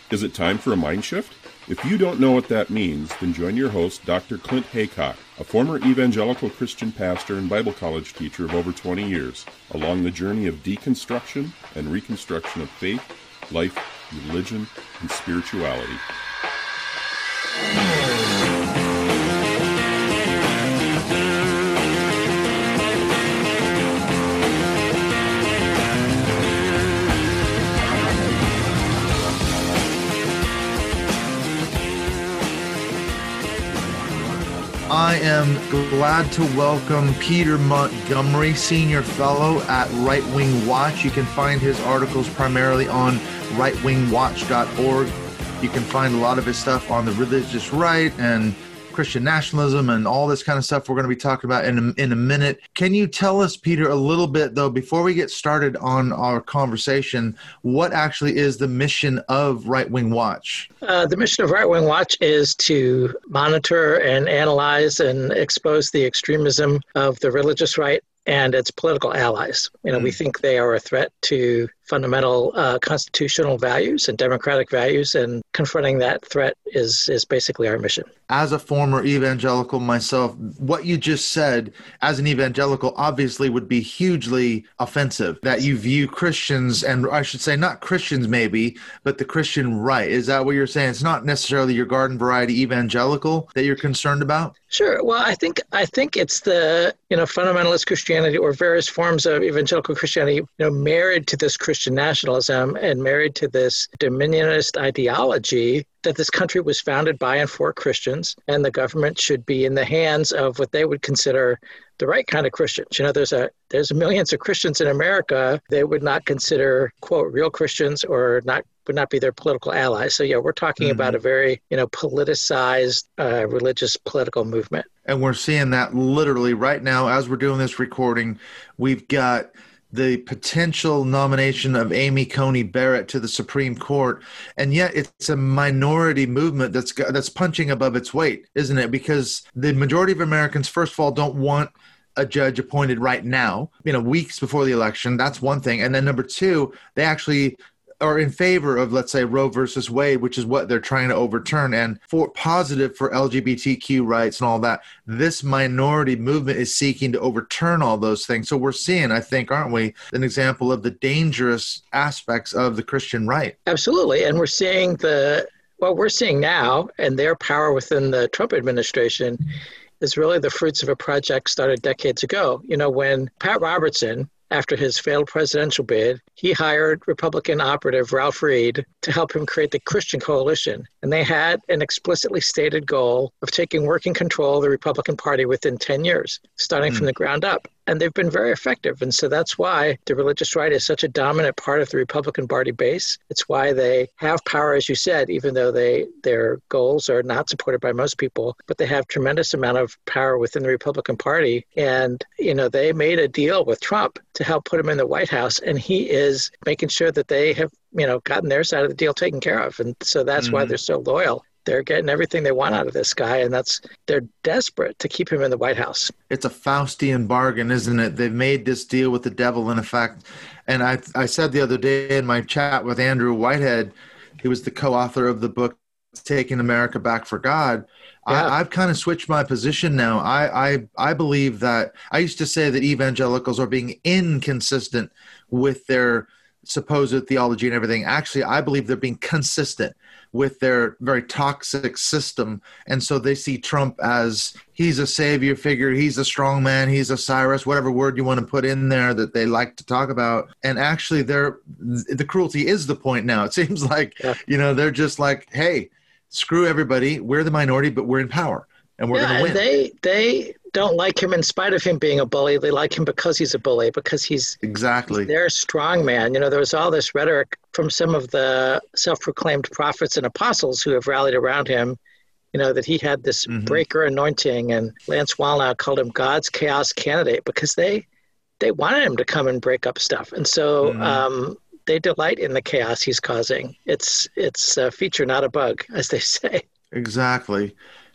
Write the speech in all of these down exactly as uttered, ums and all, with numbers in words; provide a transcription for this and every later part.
Is it time for a mind shift? If you don't know what that means, then join your host, Doctor Clint Haycock, a former evangelical Christian pastor and Bible college teacher of over twenty years, along the journey of deconstruction and reconstruction of faith, life, religion, and spirituality. I am glad to welcome Peter Montgomery, Senior Fellow at Right Wing Watch. You can find his articles primarily on right wing watch dot org. You can find a lot of his stuff on the religious right and Christian nationalism and all this kind of stuff we're going to be talking about in a, in a minute. Can you tell us, Peter, a little bit, though, before we get started on our conversation, what actually is the mission of Right Wing Watch? Uh, the mission of Right Wing Watch is to monitor and analyze and expose the extremism of the religious right and its political allies. You know, mm. we think they are a threat to fundamental uh, constitutional values and democratic values, and confronting that threat is is basically our mission. As a former evangelical myself, what you just said as an evangelical obviously would be hugely offensive, that you view Christians, and I should say not Christians maybe, but the Christian right. Is that what you're saying? It's not necessarily your garden variety evangelical that you're concerned about? Sure. Well, I think I think it's the, you know, fundamentalist Christianity or various forms of evangelical Christianity, you know, married to this Christian nationalism and married to this dominionist ideology that this country was founded by and for Christians, and the government should be in the hands of what they would consider the right kind of Christians. You know, there's a there's millions of Christians in America they would not consider, quote, real Christians, or not would not be their political allies. So, yeah, we're talking mm-hmm. about a very, you know, politicized uh, religious political movement. And we're seeing that literally right now as we're doing this recording. We've got the potential nomination of Amy Coney Barrett to the Supreme Court, and yet it's a minority movement that's that's punching above its weight, isn't it? Because the majority of Americans, first of all, don't want a judge appointed right now, you know, weeks before the election. That's one thing. And then number two, they actually are in favor of, let's say, Roe versus Wade, which is what they're trying to overturn, and for positive for L G B T Q rights and all that. This minority movement is seeking to overturn all those things. So we're seeing, I think, aren't we, an example of the dangerous aspects of the Christian right? Absolutely. And we're seeing the, what we're seeing now, and their power within the Trump administration is really the fruits of a project started decades ago. You know, when Pat Robertson, after his failed presidential bid, he hired Republican operative Ralph Reed to help him create the Christian Coalition. And they had an explicitly stated goal of taking working control of the Republican Party within ten years, starting mm. from the ground up. And they've been very effective. And so that's why the religious right is such a dominant part of the Republican Party base. It's why they have power, as you said, even though they their goals are not supported by most people, but they have tremendous amount of power within the Republican Party. And, you know, they made a deal with Trump to help put him in the White House. And he is making sure that they have, you know, gotten their side of the deal taken care of. And so that's mm-hmm. why they're so loyal. They're getting everything they want out of this guy, and that's they're desperate to keep him in the White House. It's a Faustian bargain, isn't it? They've made this deal with the devil, in effect. And I, I said the other day in my chat with Andrew Whitehead, he was the co-author of the book Taking America Back for God. Yeah. I, I've kind of switched my position now. I, I I believe that I used to say that evangelicals are being inconsistent with their supposed theology and everything. Actually, I believe they're being consistent with their very toxic system. And so they see Trump as he's a savior figure, he's a strong man, he's a Cyrus, whatever word you want to put in there that they like to talk about. And actually they're the cruelty is the point now. It seems like, yeah. you know, they're just like, hey, screw everybody. We're the minority, but we're in power and we're yeah, going to win. They, they don't like him in spite of him being a bully. They like him because he's a bully, because he's exactly their strong man. You know, there was all this rhetoric from some of the self-proclaimed prophets and apostles who have rallied around him, you know, that he had this mm-hmm. breaker anointing, and Lance Wallnau called him God's chaos candidate because they they wanted him to come and break up stuff. And so mm-hmm. um, they delight in the chaos he's causing. It's, it's a feature, not a bug, as they say. Exactly.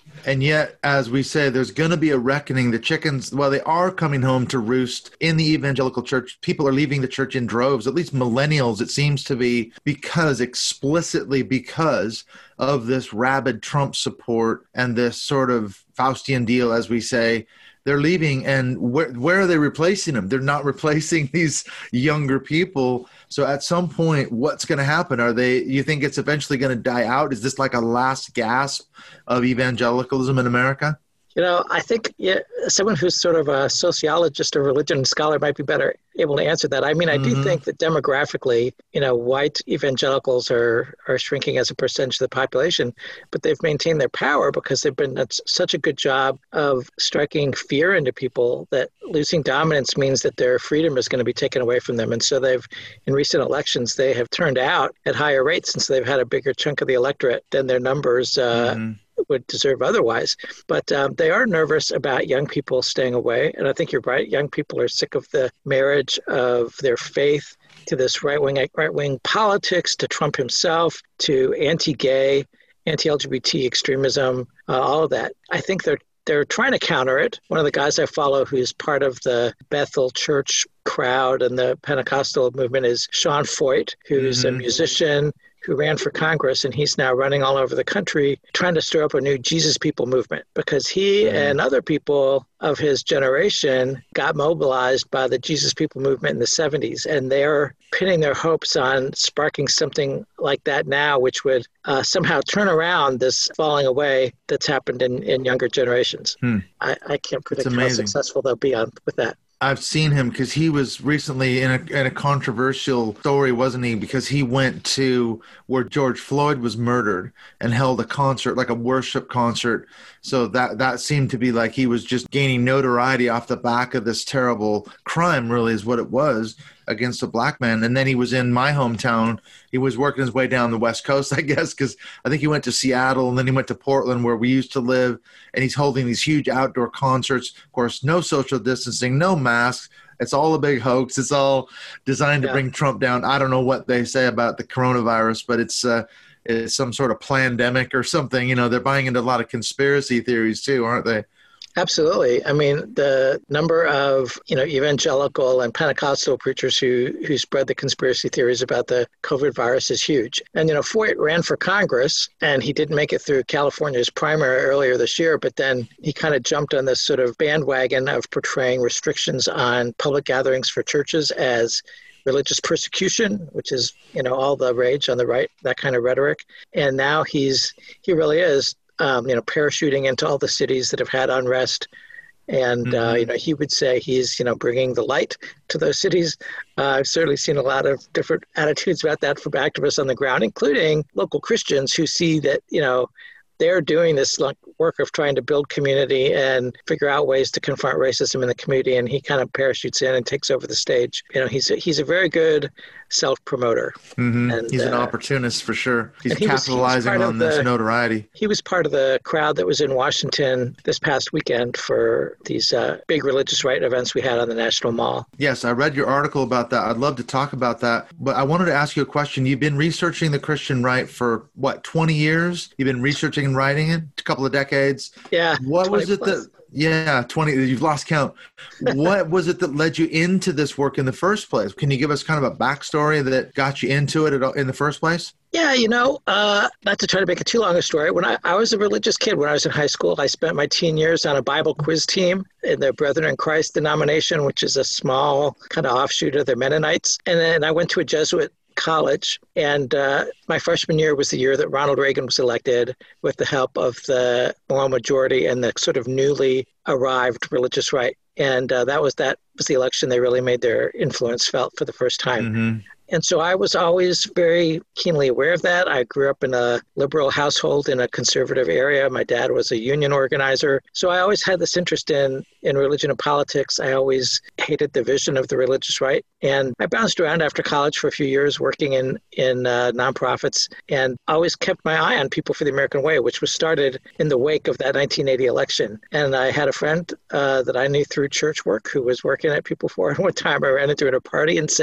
And yet, as we say, there's going to be a reckoning. The chickens, well, they are coming home to roost in the evangelical church. People are leaving the church in droves, at least millennials, it seems to be, because explicitly because of this rabid Trump support and this sort of Faustian deal, as we say. They're leaving, and where, where are they replacing them? They're not replacing these younger people. So at some point, what's going to happen? Are they, you think it's eventually going to die out? Is this like a last gasp of evangelicalism in America? You know, I think yeah, someone who's sort of a sociologist or religion scholar might be better able to answer that. I mean, I mm-hmm. do think that demographically, you know, white evangelicals are, are shrinking as a percentage of the population, but they've maintained their power because they've been done such a good job of striking fear into people that losing dominance means that their freedom is going to be taken away from them. And so they've, in recent elections, they have turned out at higher rates, and so they've had a bigger chunk of the electorate than their numbers uh, mm-hmm. would deserve otherwise. But um, they are nervous about young people staying away. And I think you're right. Young people are sick of the marriage of their faith to this right-wing right-wing politics, to Trump himself, to anti-gay, anti-L G B T extremism, uh, all of that. I think they're they're trying to counter it. One of the guys I follow who's part of the Bethel Church crowd and the Pentecostal movement is Sean Foyt, who's mm-hmm. a musician who ran for Congress, and he's now running all over the country trying to stir up a new Jesus People movement, because he mm. and other people of his generation got mobilized by the Jesus People movement in the seventies, and they're pinning their hopes on sparking something like that now, which would uh, somehow turn around this falling away that's happened in, in younger generations. Hmm. I, I can't predict how successful they'll be on with that. I've seen him because he was recently in a, in a controversial story, wasn't he? Because he went to where George Floyd was murdered and held a concert, like a worship concert. So that, that seemed to be like he was just gaining notoriety off the back of this terrible crime, really is what it was, against a black man. And then he was in my hometown. He was working his way down the West Coast, I guess, because I think he went to Seattle and then he went to Portland where we used to live. And he's holding these huge outdoor concerts. Of course, no social distancing, no masks. It's all a big hoax. It's all designed to yeah. bring Trump down. I don't know what they say about the coronavirus, but it's uh, it's some sort of pandemic or something. You know, they're buying into a lot of conspiracy theories too, aren't they? Absolutely. I mean, the number of, you know, evangelical and Pentecostal preachers who who spread the conspiracy theories about the COVID virus is huge. And, you know, Foyt ran for Congress, and he didn't make it through California's primary earlier this year, but then he kind of jumped on this sort of bandwagon of portraying restrictions on public gatherings for churches as religious persecution, which is, you know, all the rage on the right, that kind of rhetoric. And now he's, he really is, Um, you know, parachuting into all the cities that have had unrest. And, mm-hmm. uh, you know, he would say he's, you know, bringing the light to those cities. Uh, I've certainly seen a lot of different attitudes about that from activists on the ground, including local Christians who see that, you know, they're doing this like, work of trying to build community and figure out ways to confront racism in the community. And he kind of parachutes in and takes over the stage. You know, he's a, he's a very good self-promoter. Mm-hmm. And, he's an uh, opportunist for sure. He's he capitalizing was, he on this the, notoriety. He was part of the crowd that was in Washington this past weekend for these uh, big religious right events we had on the National Mall. Yes, I read your article about that. I'd love to talk about that. But I wanted to ask you a question. You've been researching the Christian right for, what, twenty years? You've been researching and writing it? A couple of decades? Yeah. What was it plus. that... Yeah, twenty, you've lost count. What was it that led you into this work in the first place? Can you give us kind of a backstory that got you into it in the first place? Yeah, you know, uh, not to try to make it too long a story. When I, I was a religious kid, when I was in high school, I spent my teen years on a Bible quiz team in the Brethren in Christ denomination, which is a small kind of offshoot of the Mennonites. And then I went to a Jesuit college, and uh, my freshman year was the year that Ronald Reagan was elected with the help of the Malone majority and the sort of newly arrived religious right. And uh, that was that was the election they really made their influence felt for the first time. Mm-hmm. And so I was always very keenly aware of that. I grew up in a liberal household in a conservative area. My dad was a union organizer. So I always had this interest in, in religion and politics. I always hated the vision of the religious right. And I bounced around after college for a few years working in, in uh, nonprofits, and always kept my eye on People for the American Way, which was started in the wake of that nineteen eighty election. And I had a friend uh, that I knew through church work who was working at People for it. One time I ran into her at a party and said,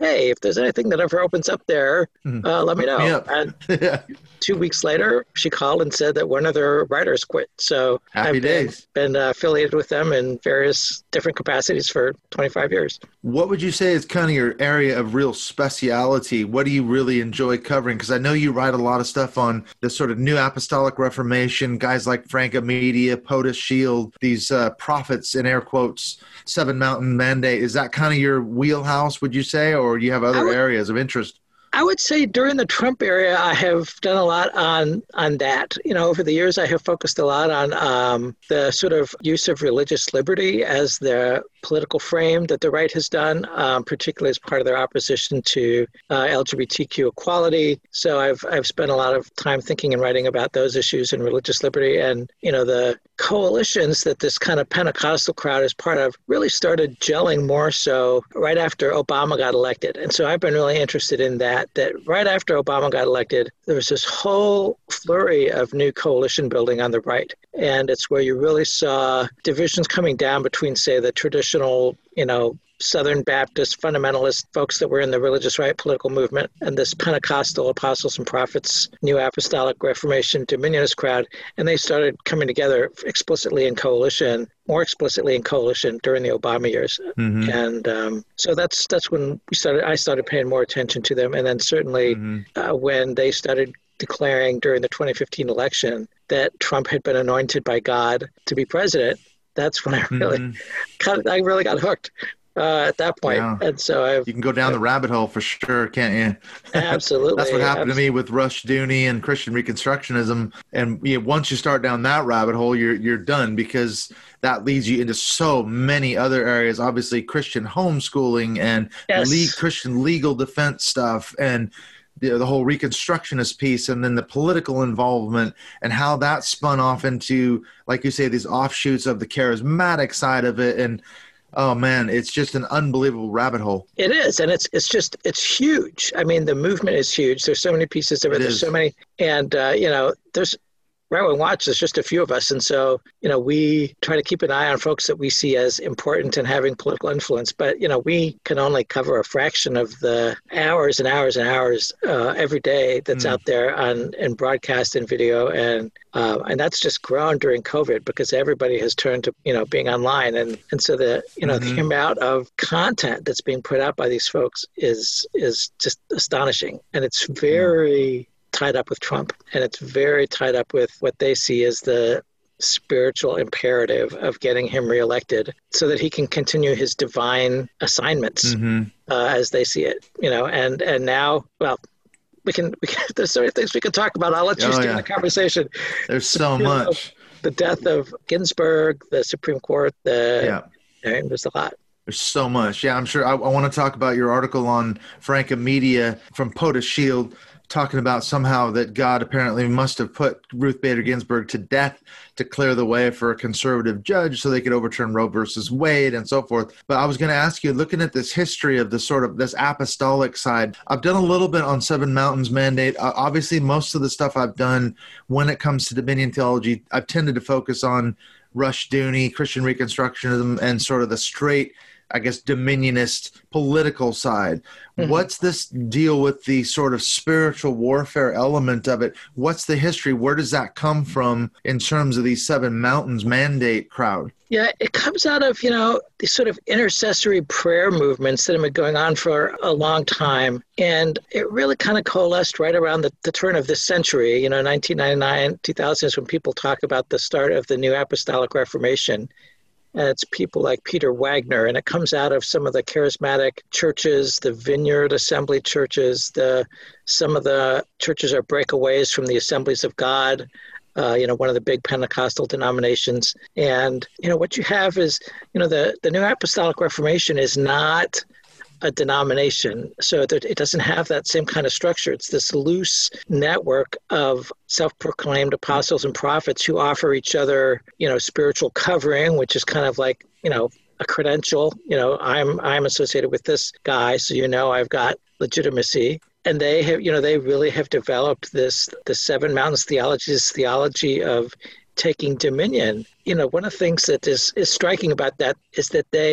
hey, if there's anything that ever opens up there, Mhm. uh, let me know. Yep. And Yeah. two weeks later, she called and said that one of their writers quit. So Happy I've been, days. been uh, affiliated with them in various different capacities for twenty-five years. What would you say is kind of your area of real speciality? What do you really enjoy covering? Because I know you write a lot of stuff on the sort of New Apostolic Reformation, guys like Frank Amedia, POTUS Shield, these uh, prophets in air quotes, Seven Mountain Mandate. Is that kind of your wheelhouse, would you say, or do you have other would- areas of interest? I would say during the Trump era, I have done a lot on on that. You know, over the years, I have focused a lot on um, the sort of use of religious liberty as the political frame that the right has done, um, particularly as part of their opposition to uh, L G B T Q equality. So I've I've spent a lot of time thinking and writing about those issues in religious liberty, and you know the coalitions that this kind of Pentecostal crowd is part of really started gelling more so right after Obama got elected. And so I've been really interested in that, that right after Obama got elected, there was this whole flurry of new coalition building on the right. And it's where you really saw divisions coming down between, say, the traditional, you know, Southern Baptist fundamentalist folks that were in the religious right political movement and this Pentecostal apostles and prophets, New Apostolic Reformation Dominionist crowd. And they started coming together explicitly in coalition, more explicitly in coalition during the Obama years. Mm-hmm. And um, so that's that's when we started. I started paying more attention to them. And then certainly Mm-hmm. uh, when they started declaring during the twenty fifteen election that Trump had been anointed by God to be president, that's when I really Mm-hmm. got, I really got hooked. Uh, at that point. Yeah. And so I've You can go down the rabbit hole for sure, can't you? absolutely. That's what happened to me with Rushdoony and Christian Reconstructionism. And you know, once you start down that rabbit hole, you're you're done, because that leads you into so many other areas. Obviously, Christian homeschooling and Yes. le- Christian legal defense stuff, and the, the whole Reconstructionist piece, and then the political involvement and how that spun off into, like you say, these offshoots of the charismatic side of it. And oh man, it's just an unbelievable rabbit hole. It is, and it's it's just it's huge. I mean, the movement is huge. There's so many pieces of it. It There's is. so many, and uh, you know, there's Right Wing Watch. There's just a few of us, and so you know, we try to keep an eye on folks that we see as important and having political influence. But you know, we can only cover a fraction of the hours and hours and hours uh, every day that's Mm. out there on in broadcast and video, and uh, and that's just grown during COVID because everybody has turned to you know being online, and and so the you know Mhm. the amount of content that's being put out by these folks is is just astonishing, and it's very tied up with Trump, and it's very tied up with what they see as the spiritual imperative of getting him reelected so that he can continue his divine assignments Mhm. uh, as they see it, you know, and, and now, well, we can, we can, there's so many things we can talk about. I'll let you Oh, steer yeah. the conversation. There's so You know, much. The death of Ginsburg, the Supreme Court, the, Yeah. I mean, there's a lot. There's so much. Yeah, I'm sure. I, I want to talk about your article on Frank Amedia from POTUS Shield, talking about somehow that God apparently must have put Ruth Bader Ginsburg to death to clear the way for a conservative judge so they could overturn Roe versus Wade and so forth. But I was going to ask you, looking at this history of this sort of this apostolic side, I've done a little bit on Seven Mountains Mandate. Uh, obviously, most of the stuff I've done when it comes to Dominion theology, I've tended to focus on Rushdoony, Christian Reconstructionism, and sort of the straight, I guess, dominionist political side. Mhm. What's this deal with the sort of spiritual warfare element of it? What's the history? Where does that come from in terms of these Seven Mountains Mandate crowd? Yeah, it comes out of, you know, these sort of intercessory prayer movements that have been going on for a long time. And it really kind of coalesced right around the, the turn of this century. You know, nineteen ninety-nine, two thousand is when people talk about the start of the New Apostolic Reformation. And it's people like Peter Wagner, and it comes out of some of the charismatic churches, the Vineyard Assembly churches. The some of the churches are breakaways from the Assemblies of God, uh, you know, one of the big Pentecostal denominations. And, you know, what you have is, you know, the, the New Apostolic Reformation is not a denomination, so that it doesn't have that same kind of structure. It's this loose network of self-proclaimed apostles and prophets who offer each other, you know, spiritual covering, which is kind of like, you know, a credential. You know, I'm I'm associated with this guy, so you know I've got legitimacy. And they have, you know, they really have developed this the Seven Mountains theology, this theology of taking dominion. You know, one of the things that is is striking about that is that they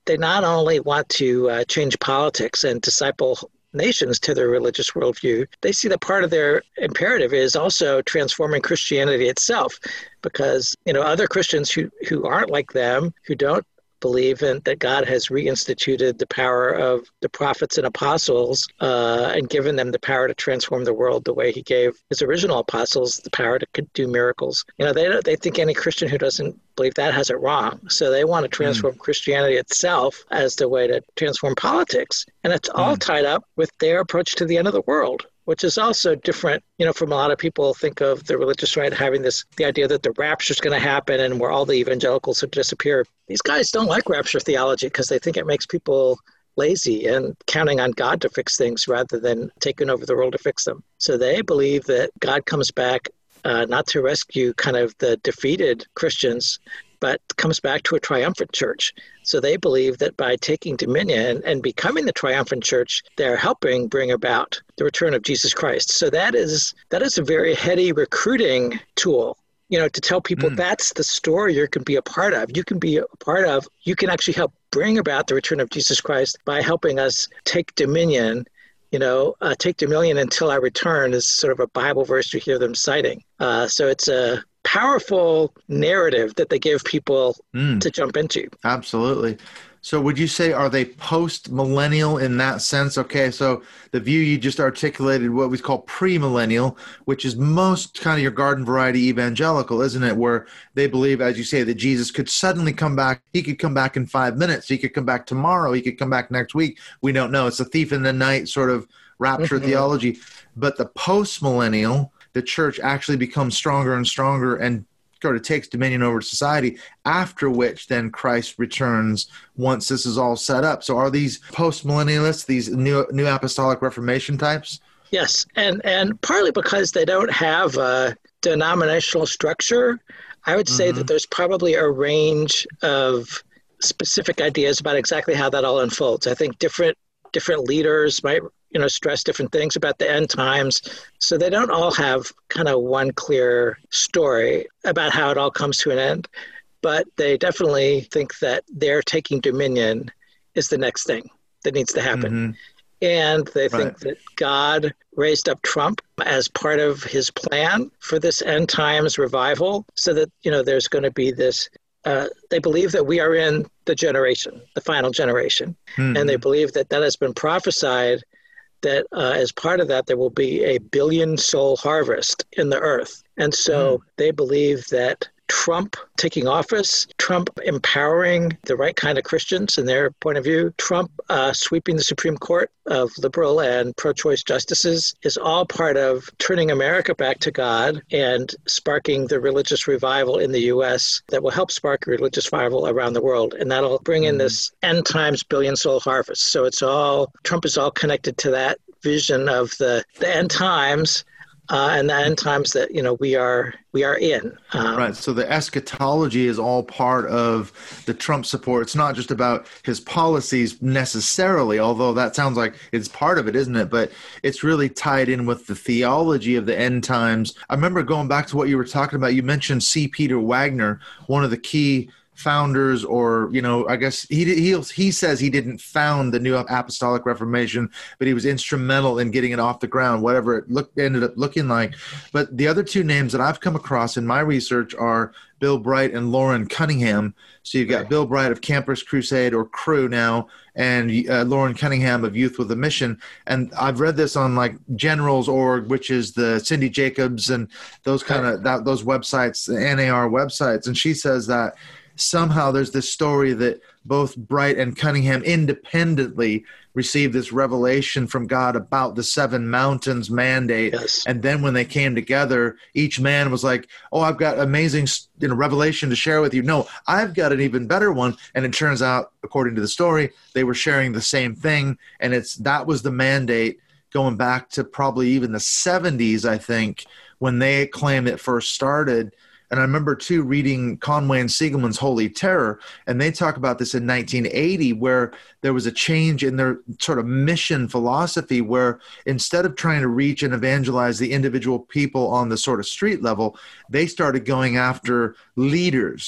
they not only want to uh, change politics and disciple nations to their religious worldview, they see that part of their imperative is also transforming Christianity itself, because, you know, other Christians who, who aren't like them, who don't believe in that God has reinstituted the power of the prophets and apostles uh, and given them the power to transform the world the way he gave his original apostles the power to do miracles. You know, they don't, they think any Christian who doesn't believe that has it wrong. So they want to transform mm. Christianity itself as the way to transform politics. And it's all mm. tied up with their approach to the end of the world, which is also different, you know, from a lot of people think of the religious right having this, the idea that the rapture is going to happen and where all the evangelicals would disappear. These guys don't like rapture theology because they think it makes people lazy and counting on God to fix things rather than taking over the world to fix them. So they believe that God comes back uh, not to rescue kind of the defeated Christians, but comes back to a triumphant church. So they believe that by taking dominion and becoming the triumphant church, they're helping bring about the return of Jesus Christ. So that is that is a very heady recruiting tool, you know, to tell people mm. that's the story you can be a part of. You can be a part of, you can actually help bring about the return of Jesus Christ by helping us take dominion. You know, uh, take dominion until I return is sort of a Bible verse you hear them citing. Uh, so it's a powerful narrative that they give people mm. to jump into. Absolutely. So would you say, are they post-millennial in that sense? Okay, so the view you just articulated, what we call pre-millennial, which is most kind of your garden variety evangelical, isn't it? Where they believe, as you say, that Jesus could suddenly come back. He could come back in five minutes. He could come back tomorrow. He could come back next week. We don't know. It's a thief in the night sort of rapture mm-hmm. theology. But the post-millennial, the church actually becomes stronger and stronger and sort of takes dominion over society, after which then Christ returns once this is all set up. So are these post-millennialists, these new new apostolic Reformation types? Yes, and, and partly because they don't have a denominational structure, I would say mm-hmm. that there's probably a range of specific ideas about exactly how that all unfolds. I think different different leaders might you know, stress different things about the end times. So they don't all have kind of one clear story about how it all comes to an end, but they definitely think that their taking dominion is the next thing that needs to happen. Mm-hmm. And they think right. that God raised up Trump as part of his plan for this end times revival, so that, you know, there's going to be this Uh, they believe that we are in the generation, the final generation. Mm-hmm. And they believe that that has been prophesied, that uh, as part of that, there will be a billion soul harvest in the earth. And so mm. they believe that Trump taking office, Trump empowering the right kind of Christians in their point of view, Trump uh, sweeping the Supreme Court of liberal and pro-choice justices is all part of turning America back to God and sparking the religious revival in the U S that will help spark religious revival around the world. And that'll bring in this end times billion soul harvest. So it's all, Trump is all connected to that vision of the, the end times. Uh, and the end times that, you know, we are we are in. Um, right. So the eschatology is all part of the Trump support. It's not just about his policies necessarily, although that sounds like it's part of it, isn't it? But it's really tied in with the theology of the end times. I remember going back to what you were talking about. You mentioned C. Peter Wagner, one of the key founders, or, you know, I guess he he he says he didn't found the New Apostolic Reformation, but he was instrumental in getting it off the ground, whatever it looked ended up looking like. But the other two names that I've come across in my research are Bill Bright and Loren Cunningham. So you've got Bill Bright of Campus Crusade, or Cru now, and uh, Loren Cunningham of Youth with a Mission. And I've read this on like Generals dot org, which is the Cindy Jacobs and those kind of that, those websites, the N A R websites. And she says that somehow there's this story that both Bright and Cunningham independently received this revelation from God about the seven mountains mandate. Yes. And then when they came together, each man was like, oh, I've got amazing, you know, revelation to share with you. No, I've got an even better one. And it turns out, according to the story, they were sharing the same thing. And it's that was the mandate going back to probably even the seventies, I think, when they claim it first started. And I remember, too, reading Conway and Siegelman's Holy Terror, and they talk about this in nineteen eighty, where there was a change in their sort of mission philosophy, where instead of trying to reach and evangelize the individual people on the sort of street level, they started going after leaders,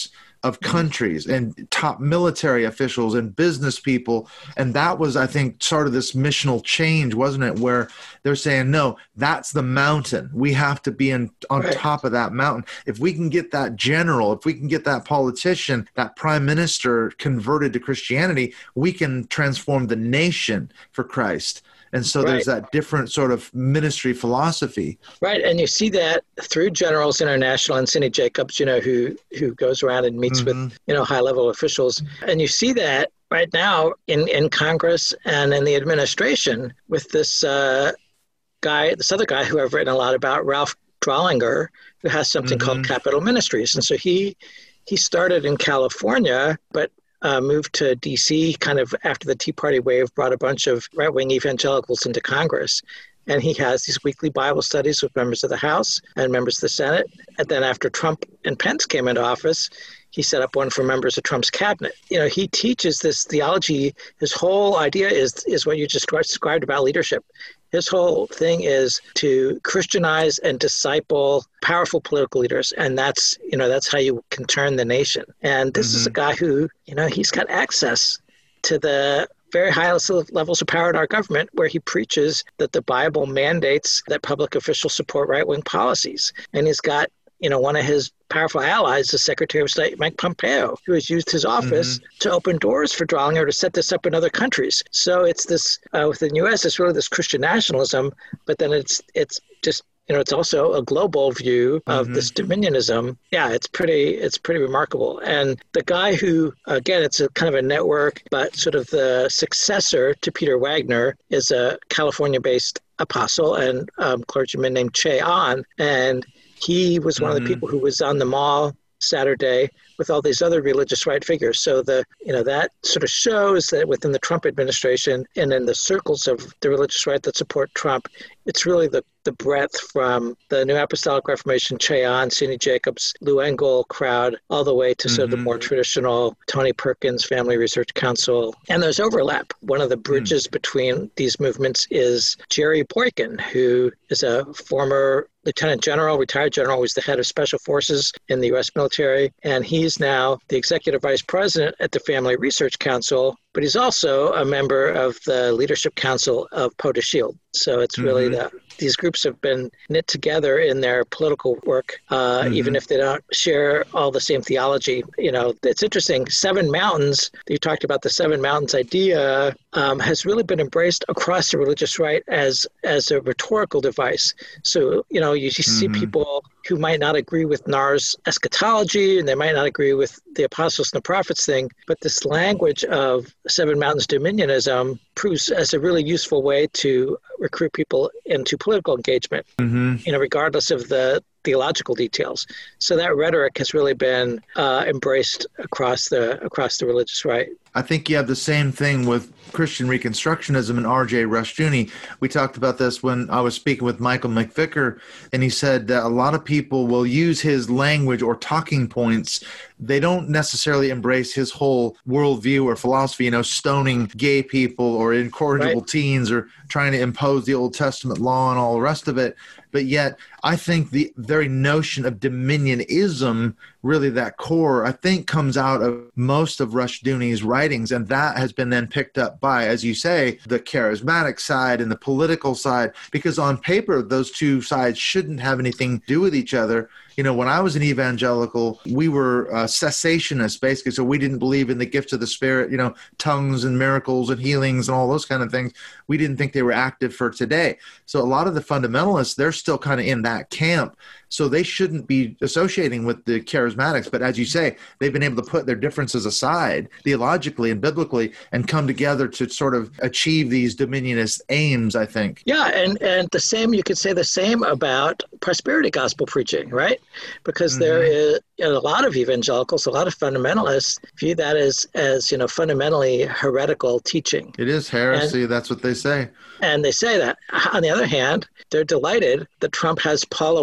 of countries and top military officials and business people. And that was, I think, sort of this missional change, wasn't it? Where they're saying, no, that's the mountain. We have to be in, on Right. top of that mountain. If we can get that general, if we can get that politician, that prime minister converted to Christianity, we can transform the nation for Christ. And so there's Right. that different sort of ministry philosophy. Right, and you see that through Generals International and Cindy Jacobs, you know, who who goes around and meets Mhm. with, you know, high-level officials. And you see that right now in, in Congress and in the administration with this uh, guy, this other guy who I've written a lot about, Ralph Drollinger, who has something Mhm. called Capital Ministries. And so he he started in California, but uh, moved to D C kind of after the Tea Party wave, brought a bunch of right-wing evangelicals into Congress. And he has these weekly Bible studies with members of the House and members of the Senate. And then after Trump and Pence came into office, he set up one for members of Trump's cabinet. You know, he teaches this theology. His whole idea is, is what you just described about leadership. His whole thing is to Christianize and disciple powerful political leaders. And that's, you know, that's how you can turn the nation. And this mm-hmm. is a guy who, you know, he's got access to the very high levels of power in our government, where he preaches that the Bible mandates that public officials support right-wing policies. And he's got, you know, one of his powerful allies, the Secretary of State, Mike Pompeo, who has used his office mm-hmm. to open doors for Drollinger to set this up in other countries. So it's this, uh, within the U S, it's really this Christian nationalism, but then it's it's just, you know, it's also a global view of mm-hmm. this dominionism. Yeah, it's pretty, it's pretty remarkable. And the guy who, again, it's a kind of a network, but sort of the successor to Peter Wagner is a California-based apostle and um, clergyman named Che Ahn. And he was one mm-hmm. of the people who was on the mall Saturday with all these other religious right figures. So the, you know, that sort of shows that within the Trump administration and in the circles of the religious right that support Trump, it's really the, the breadth from the New Apostolic Reformation, Che Ahn, Cindy Jacobs, Lou Engle crowd, all the way to mm-hmm. sort of the more traditional Tony Perkins Family Research Council. And there's overlap. One of the bridges mm-hmm. between these movements is Jerry Boykin, who is a former Lieutenant General, retired general, was the head of Special Forces in the U S military, and he's now the Executive Vice President at the Family Research Council, but he's also a member of the Leadership Council of POTUS Shield. So it's really mm-hmm. the, these groups have been knit together in their political work, uh, mm-hmm. even if they don't share all the same theology. You know, it's interesting. Seven Mountains, you talked about the Seven Mountains idea, um, has really been embraced across the religious right as as a rhetorical device. So, you know, you, you see mm-hmm. people who might not agree with N A R's eschatology, and they might not agree with the apostles and the prophets thing, but this language of Seven Mountains dominionism proves as a really useful way to recruit people into political engagement, mm-hmm. you know, regardless of the theological details. So that rhetoric has really been uh, embraced across the across the religious right. I think you have the same thing with Christian Reconstructionism and R J Rushdoony. We talked about this when I was speaking with Michael McVicker, and he said that a lot of people will use his language or talking points. They don't necessarily embrace his whole worldview or philosophy, you know, stoning gay people or incorrigible right. teens or trying to impose the Old Testament law and all the rest of it. But yet, I think the very notion of dominionism, really that core, I think comes out of most of Rushdoony's writings, and that has been then picked up by, as you say, the charismatic side and the political side, because on paper, those two sides shouldn't have anything to do with each other. You know, when I was an evangelical, we were uh, cessationists, basically, so we didn't believe in the gifts of the Spirit, you know, tongues and miracles and healings and all those kind of things. We didn't think they were active for today. So a lot of the fundamentalists, they're still kind of in that camp. So they shouldn't be associating with the charismatics. But as you say, they've been able to put their differences aside theologically and biblically and come together to sort of achieve these dominionist aims, I think. Yeah, and, and the same, you could say the same about prosperity gospel preaching, right? Because mm-hmm. there is you know, a lot of evangelicals, a lot of fundamentalists view that as, as you know, fundamentally heretical teaching. It is heresy. And, that's what they say. And they say that. On the other hand, they're delighted that Trump has Paula White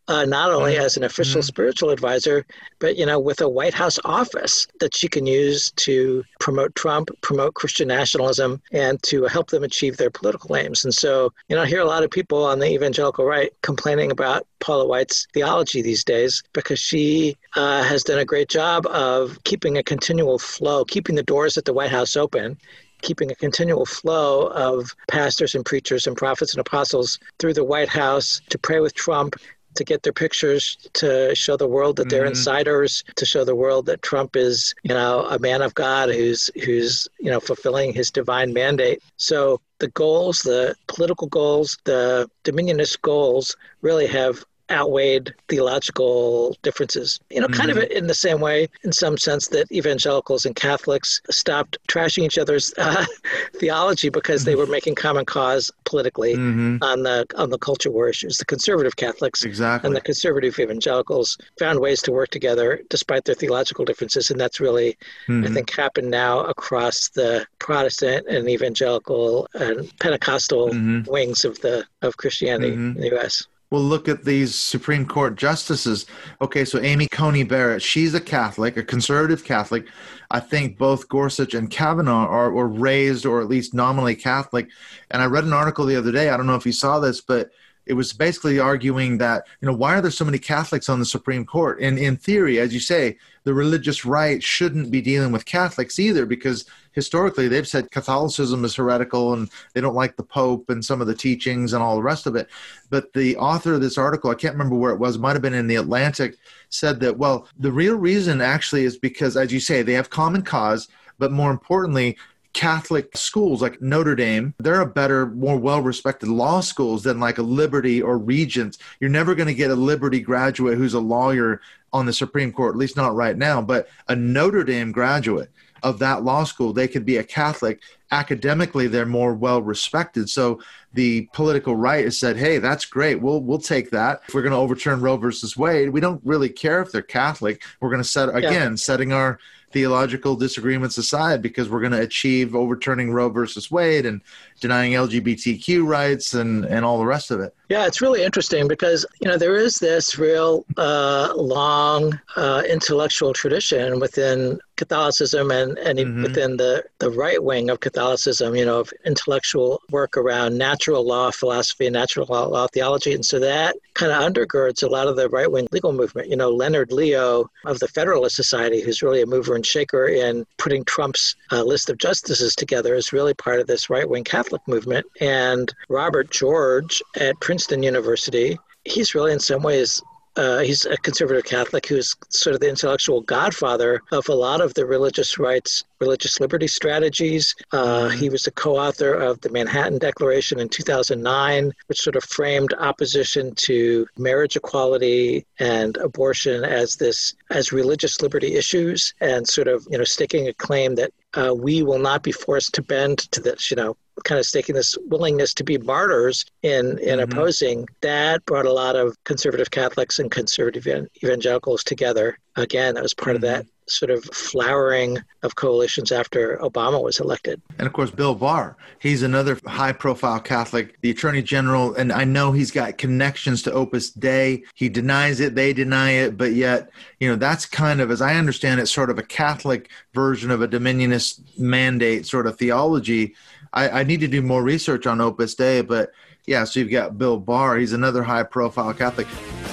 uh, not only as an official mm-hmm. spiritual advisor, but, you know, with a White House office that she can use to promote Trump, promote Christian nationalism, and to help them achieve their political aims. And so, you know, I hear a lot of people on the evangelical right complaining about Paula White's theology these days because she uh, has done a great job of keeping a continual flow, keeping the doors at the White House open, keeping a continual flow of pastors and preachers and prophets and apostles through the White House to pray with Trump, to get their pictures, to show the world that they're mm-hmm. insiders, to show the world that Trump is, you know, a man of God who's, who's, you know, fulfilling his divine mandate. So the goals, the political goals, the dominionist goals really have outweighed theological differences. You know, mm-hmm. kind of in the same way, in some sense, that evangelicals and Catholics stopped trashing each other's uh, theology because mm-hmm. they were making common cause politically mm-hmm. on the on the culture war issues. The conservative Catholics exactly. and the conservative evangelicals found ways to work together despite their theological differences, and that's really, mm-hmm. I think, happened now across the Protestant and evangelical and Pentecostal mm-hmm. wings of the of Christianity mm-hmm. in the U S. Well, look at these Supreme Court justices. Okay, so Amy Coney Barrett, she's a Catholic, a conservative Catholic. I think both Gorsuch and Kavanaugh are, were raised or at least nominally Catholic. And I read an article the other day, I don't know if you saw this, but it was basically arguing that, you know, why are there so many Catholics on the Supreme Court? And in theory, as you say, the religious right shouldn't be dealing with Catholics either, because historically they've said Catholicism is heretical and they don't like the Pope and some of the teachings and all the rest of it. But the author of this article, I can't remember where it was, it might have been in The Atlantic, said that, well, the real reason actually is because, as you say, they have common cause, but more importantly, Catholic schools like Notre Dame, they're a better, more well-respected law schools than like a Liberty or Regents. You're never going to get a Liberty graduate who's a lawyer on the Supreme Court, at least not right now, but a Notre Dame graduate of that law school, they could be a Catholic. Academically, they're more well-respected. So the political right has said, hey, that's great. We'll we'll take that. If we're going to overturn Roe versus Wade, we don't really care if they're Catholic. We're going to set, again, yeah. setting our theological disagreements aside because we're going to achieve overturning Roe versus Wade and denying L G B T Q rights and, and all the rest of it. Yeah, it's really interesting because, you know, there is this real uh, long uh, intellectual tradition within Catholicism and, and mm-hmm. within the, the right wing of Catholicism, you know, of intellectual work around natural law philosophy and natural law, law theology. And so that kind of undergirds a lot of the right wing legal movement. You know, Leonard Leo of the Federalist Society, who's really a mover and shaker in putting Trump's uh, list of justices together, is really part of this right wing Catholic movement. And Robert George at Princeton University, he's really in some ways Uh, he's a conservative Catholic who's sort of the intellectual godfather of a lot of the religious rights, religious liberty strategies. Uh, he was the co-author of the Manhattan Declaration in two thousand nine, which sort of framed opposition to marriage equality and abortion as this as religious liberty issues, and sort of, you know, staking a claim that uh, we will not be forced to bend to this, you know, kind of staking this willingness to be martyrs in, in mm-hmm. opposing. That brought a lot of conservative Catholics and conservative evangelicals together. Again, that was part mm-hmm. of that sort of flowering of coalitions after Obama was elected. And of course, Bill Barr, he's another high-profile Catholic, the Attorney General, and I know he's got connections to Opus Dei. He denies it, they deny it, but yet, you know, that's kind of, as I understand it, sort of a Catholic version of a dominionist mandate sort of theology. I, I need to do more research on Opus Dei, but yeah, so you've got Bill Barr, he's another high-profile Catholic.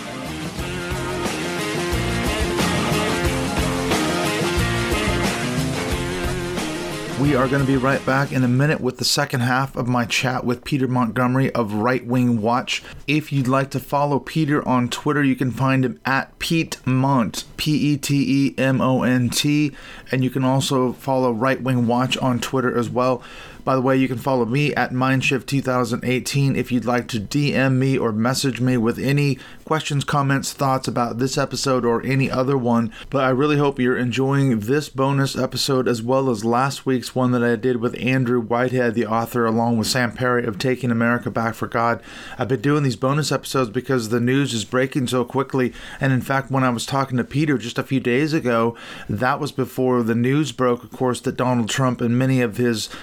We are going to be right back in a minute with the second half of my chat with Peter Montgomery of Right Wing Watch. If you'd like to follow Peter on Twitter, you can find him at Pete Mont, P E T E M O N T, and you can also follow Right Wing Watch on Twitter as well. By the way, you can follow me at Mindshift two thousand eighteen if you'd like to D M me or message me with any questions, comments, thoughts about this episode or any other one. But I really hope you're enjoying this bonus episode as well as last week's one that I did with Andrew Whitehead, the author, along with Sam Perry of Taking America Back for God. I've been doing these bonus episodes because the news is breaking so quickly. And in fact, when I was talking to Peter just a few days ago, that was before the news broke, of course, that Donald Trump and many of his close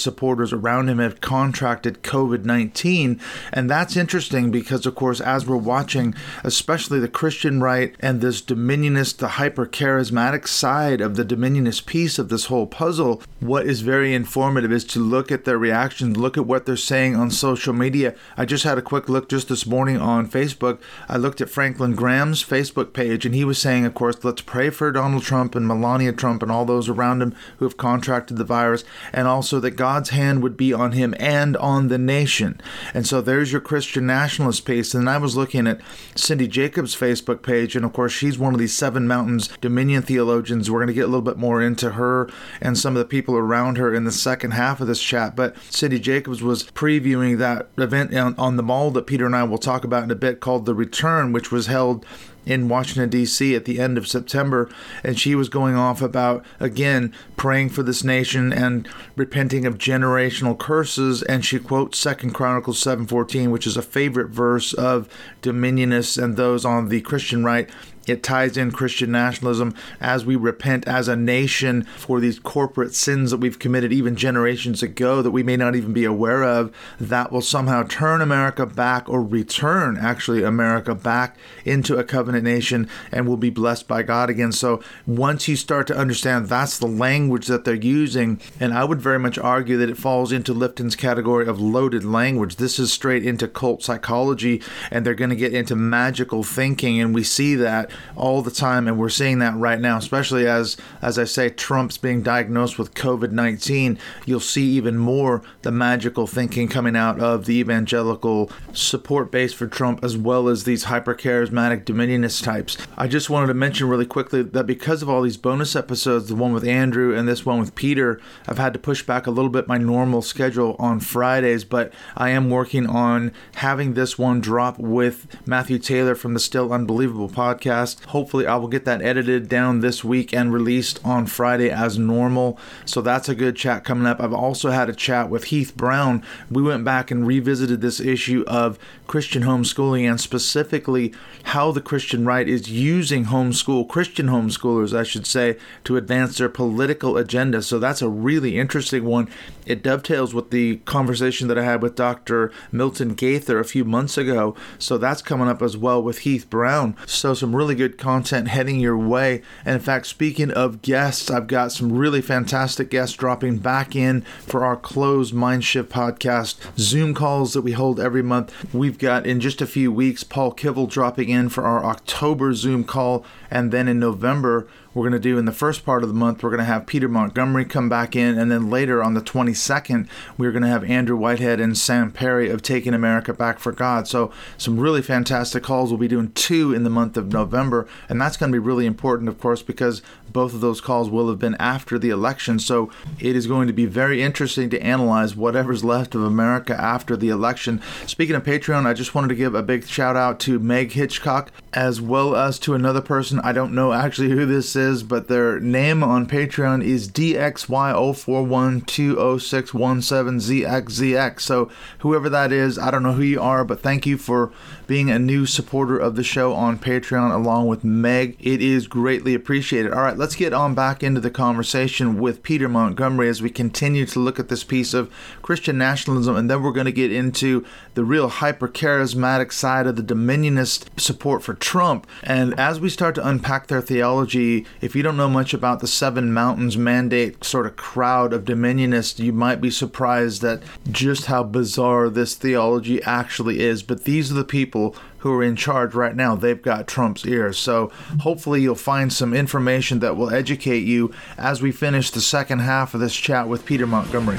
supporters around him have contracted COVID nineteen. And that's interesting because, of course, as we're watching, especially the Christian right and this dominionist, the hyper-charismatic side of the dominionist piece of this whole puzzle, what is very informative is to look at their reactions, look at what they're saying on social media. I just had a quick look just this morning on Facebook. I looked at Franklin Graham's Facebook page, and he was saying, of course, let's pray for Donald Trump and Melania Trump and all those around him who have contracted the virus, and also that God's hand would be on him and on the nation. And so there's your Christian nationalist piece. And I was looking at Cindy Jacobs' Facebook page, and of course, she's one of these Seven Mountains Dominion theologians. We're going to get a little bit more into her and some of the people around her in the second half of this chat. But Cindy Jacobs was previewing that event on, on the mall that Peter and I will talk about in a bit called The Return, which was held in Washington, D C at the end of September. And she was going off about, again, praying for this nation and repenting of generational curses. And she quotes Second Chronicles seven fourteen, which is a favorite verse of dominionists and those on the Christian right. It ties in Christian nationalism as we repent as a nation for these corporate sins that we've committed even generations ago that we may not even be aware of, that will somehow turn America back, or return actually America back into a covenant nation, and will be blessed by God again. So once you start to understand that's the language that they're using, and I would very much argue that it falls into Lifton's category of loaded language. This is straight into cult psychology, and they're going to get into magical thinking, and we see that all the time, and we're seeing that right now, especially as, as I say, Trump's being diagnosed with COVID nineteen. You'll see even more the magical thinking coming out of the evangelical support base for Trump, as well as these hyper-charismatic dominionist types. I just wanted to mention really quickly that because of all these bonus episodes, the one with Andrew and this one with Peter, I've had to push back a little bit my normal schedule on Fridays, but I am working on having this one drop with Matthew Taylor from the Still Unbelievable podcast. Hopefully I will get that edited down this week and released on Friday as normal. So that's a good chat coming up. I've also had a chat with Heath Brown. We went back and revisited this issue of Christian homeschooling, and specifically how the Christian right is using homeschool, Christian homeschoolers, I should say, to advance their political agenda. So that's a really interesting one. It dovetails with the conversation that I had with Doctor Milton Gaither a few months ago. So that's coming up as well with Heath Brown. So some really good content heading your way. And in fact, speaking of guests, I've got some really fantastic guests dropping back in for our closed Mindshift podcast Zoom calls that we hold every month. We've got in just a few weeks Paul Kivel dropping in for our October Zoom call, and then in November we're going to do, in the first part of the month, we're going to have Peter Montgomery come back in, and then later on the twenty-second, we're going to have Andrew Whitehead and Sam Perry of Taking America Back for God. So some really fantastic calls. We'll be doing two in the month of November, and that's going to be really important, of course, because both of those calls will have been after the election. So it is going to be very interesting to analyze whatever's left of America after the election. Speaking of Patreon, I just wanted to give a big shout out to Meg Hitchcock, as well as to another person. I don't know actually who this is, but their name on Patreon is D X Y zero four one two zero six one seven Z X Z X. So whoever that is, I don't know who you are, but thank you for being a new supporter of the show on Patreon along with Meg. It is greatly appreciated. All right, let's get on back into the conversation with Peter Montgomery as we continue to look at this piece of Christian nationalism, and then we're going to get into the real hyper-charismatic side of the dominionist support for Trump. And as we start to unpack their theology, if you don't know much about the Seven Mountains Mandate sort of crowd of dominionists, you might be surprised at just how bizarre this theology actually is. But these are the people who are in charge right now. They've got Trump's ears. So hopefully you'll find some information that will educate you as we finish the second half of this chat with Peter Montgomery.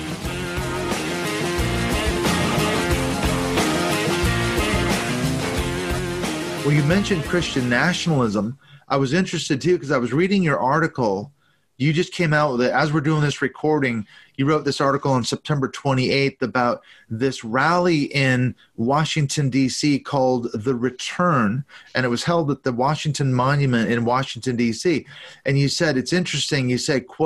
Well, you mentioned Christian nationalism. I was interested too because I was reading your article. You just came out with it as we're doing this recording. You wrote this article on September twenty-eighth about this rally in Washington, D C called The Return, and it was held at the Washington Monument in Washington, D C. And you said, it's interesting, you say, quote,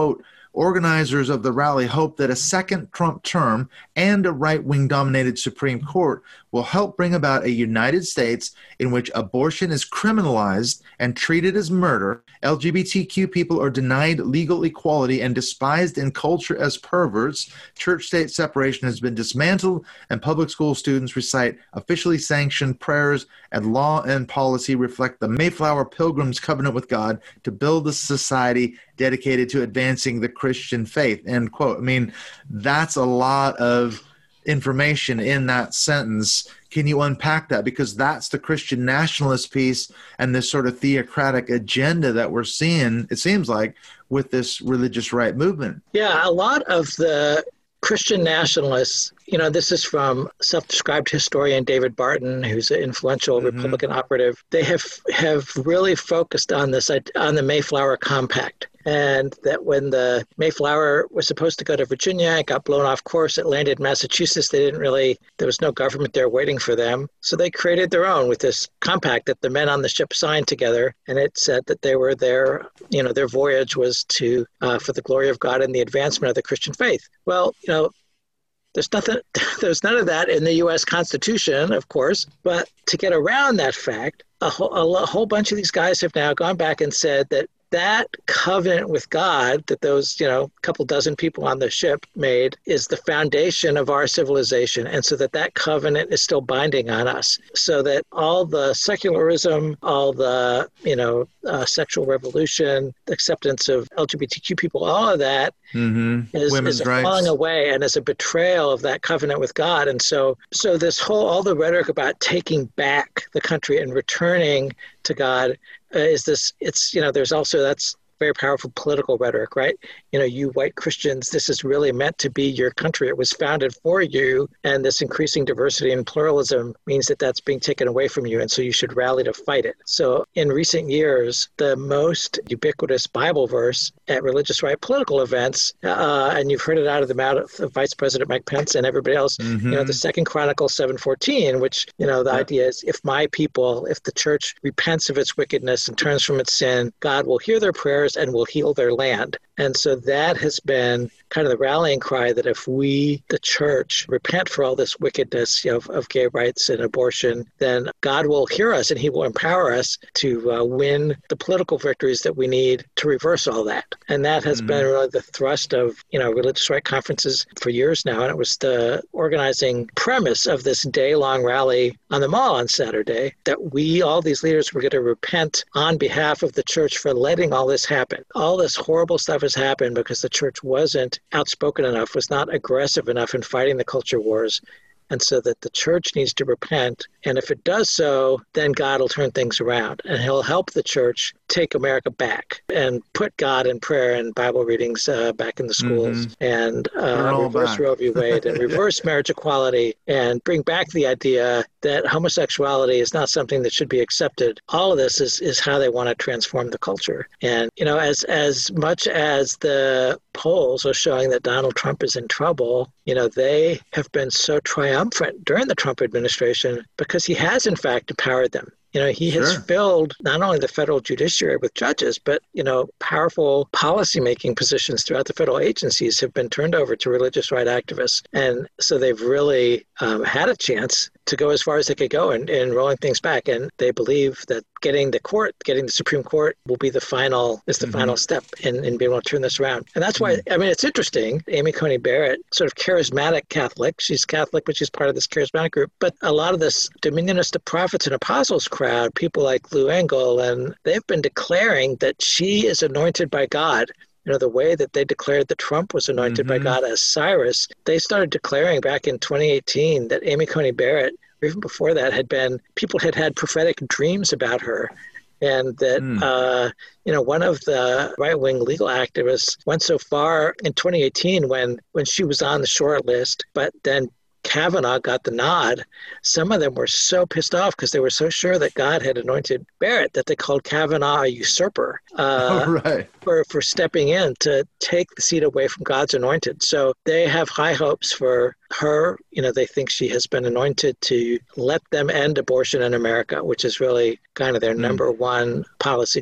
organizers of the rally hope that a second Trump term and a right-wing dominated Supreme Court will help bring about a United States in which abortion is criminalized and treated as murder, L G B T Q people are denied legal equality and despised in culture as perverts, church-state separation has been dismantled, and public school students recite officially sanctioned prayers, and law and policy reflect the Mayflower Pilgrims' covenant with God to build a society dedicated to advancing the Christian faith, end quote. I mean, that's a lot of information in that sentence. Can you unpack that? Because that's the Christian nationalist piece and this sort of theocratic agenda that we're seeing, it seems like, with this religious right movement. Yeah, a lot of the Christian nationalists, you know, this is from self-described historian David Barton, who's an influential mm-hmm. Republican operative. They have have really focused on this, on the Mayflower Compact. And that when the Mayflower was supposed to go to Virginia, it got blown off course. It landed in Massachusetts. They didn't really, there was no government there waiting for them. So they created their own with this compact that the men on the ship signed together. And it said that they were there, you know, their voyage was to, uh, for the glory of God and the advancement of the Christian faith. Well, you know, there's nothing, there's none of that in the U S Constitution, of course, but to get around that fact, a whole, a whole bunch of these guys have now gone back and said that that covenant with God that those, you know, couple dozen people on the ship made is the foundation of our civilization. And so that that covenant is still binding on us, so that all the secularism, all the, you know, uh, sexual revolution, the acceptance of L G B T Q people, all of that mm-hmm. is, is a falling away and is a betrayal of that covenant with God. And so, so this whole, all the rhetoric about taking back the country and returning to God Uh, is this, it's, you know, there's also, that's very powerful political rhetoric, right? You know, you white Christians, this is really meant to be your country. It was founded for you. And this increasing diversity and pluralism means that that's being taken away from you. And so you should rally to fight it. So in recent years, the most ubiquitous Bible verse at religious right political events, uh, and you've heard it out of the mouth of Vice President Mike Pence and everybody else, mm-hmm. you know, the Second Chronicles seven fourteen, which, you know, the yeah. idea is if my people, if the church repents of its wickedness and turns from its sin, God will hear their prayers and will heal their land. And so that has been kind of the rallying cry, that if we, the church, repent for all this wickedness of, of gay rights and abortion, then God will hear us and he will empower us to uh, win the political victories that we need to reverse all that. And that has mm-hmm. been really the thrust of, you know, religious right conferences for years now. And it was the organizing premise of this day-long rally on the Mall on Saturday, that we, all these leaders, were going to repent on behalf of the church for letting all this happen. All this horrible stuff has happened because the church wasn't outspoken enough, was not aggressive enough in fighting the culture wars. And so that the church needs to repent. And if it does so, then God will turn things around and he'll help the church take America back and put God in prayer and Bible readings uh, back in the schools mm-hmm. and uh, reverse back. Roe v. Wade and reverse marriage equality and bring back the idea that homosexuality is not something that should be accepted. All of this is, is how they want to transform the culture. And, you know, as, as much as the polls are showing that Donald Trump is in trouble, you know, they have been so triumphant during the Trump administration because he has, in fact, empowered them. You know, he has sure. filled not only the federal judiciary with judges, but, you know, powerful policymaking positions throughout the federal agencies have been turned over to religious right activists. And so they've really um, had a chance to go as far as they could go in, in rolling things back. And they believe that getting the court, getting the Supreme Court will be the final, is the mm-hmm. final step in, in being able to turn this around. And that's why, mm-hmm. I mean, it's interesting. Amy Coney Barrett, sort of charismatic Catholic, she's Catholic, but she's part of this charismatic group. But a lot of this Dominionist of Prophets and Apostles crowd, people like Lou Engle, and they've been declaring that she is anointed by God. You know, the way that they declared that Trump was anointed mm-hmm. by God as Cyrus, they started declaring back in twenty eighteen that Amy Coney Barrett, or even before that, had been, people had had prophetic dreams about her. And that, mm. uh, you know, one of the right-wing legal activists went so far in twenty eighteen when, when she was on the short list, but then Kavanaugh got the nod. Some of them were so pissed off because they were so sure that God had anointed Barrett that they called Kavanaugh a usurper uh, oh, right. for, for stepping in to take the seat away from God's anointed. So they have high hopes for her. You know, they think she has been anointed to let them end abortion in America, which is really kind of their mm. number one policy goal.